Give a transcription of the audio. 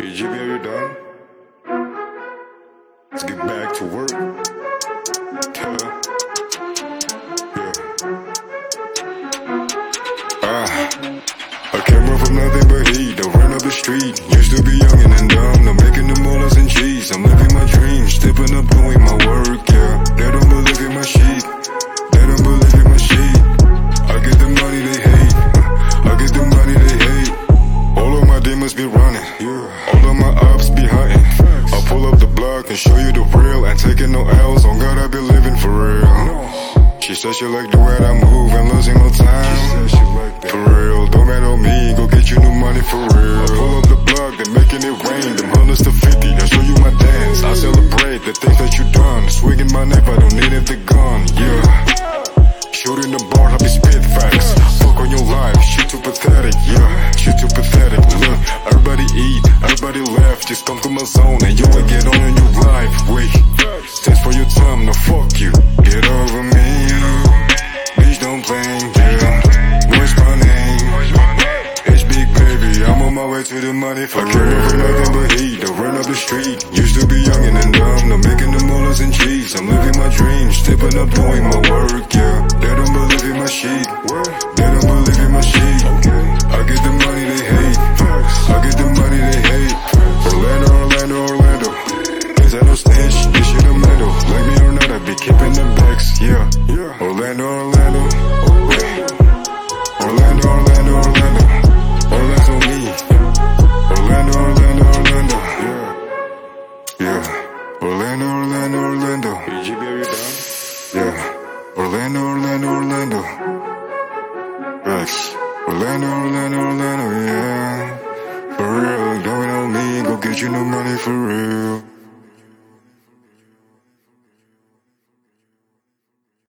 Hey, GB, are you done? Let's get back to work. Yeah. I came up from nothing but heat, the run of the street. Used to be young and dumb, now making the molars and cheese. I'm living my dreams, stepping up, doing my work, yeah. They don't believe in my shit, they don't believe in my shit. I get the money they hate, I get the money they hate. All of my demons be running, all of my ops be hunting. I'll pull up the block and show you the real. Ain't taking no L's, on God I be living for real. She said she like the way I move and losing no time. For real, don't matter on me, go get you new money for real. I pull up the block, they making it rain. Them hundreds to 50, I show you my dance. I celebrate the things that you done. Swinging my knife, I don't need it, the gun, yeah. Shooting the bar, I be spit facts. Fuck on your life, shit too pathetic, yeah. Shit too pathetic, look. Everybody eat, everybody laugh. Just come to my zone and you will get on in your life. Wait, thanks for your time, now fuck you. Get over me, bitch don't blame, yeah. What's my name? It's Big Baby, I'm on my way to the money for real. I came up from nothing but heat, the run of the street. Used to be young and dumb, now making the molars and cheese. I'm living my dreams, stepping up, doing my work, yeah. They don't believe in my shit, they don't believe in my shit. I get the money they hate, I get the money they hate. Orlando, Orlando, Orlando. This ain't no snitch, this shit a medal. Like me or not, I be keeping them backs, yeah. Orlando, Orlando. Orlando, Orlando, Orlando. All eyes on me. Orlando, Orlando, Orlando. Yeah. Orlando, Orlando, Orlando. Hey, GB, are you done? Yeah. Orlando, Orlando, Orlando. Rex. Orlando, Orlando, Orlando, yeah. For real, don't on me, go get you no money for real.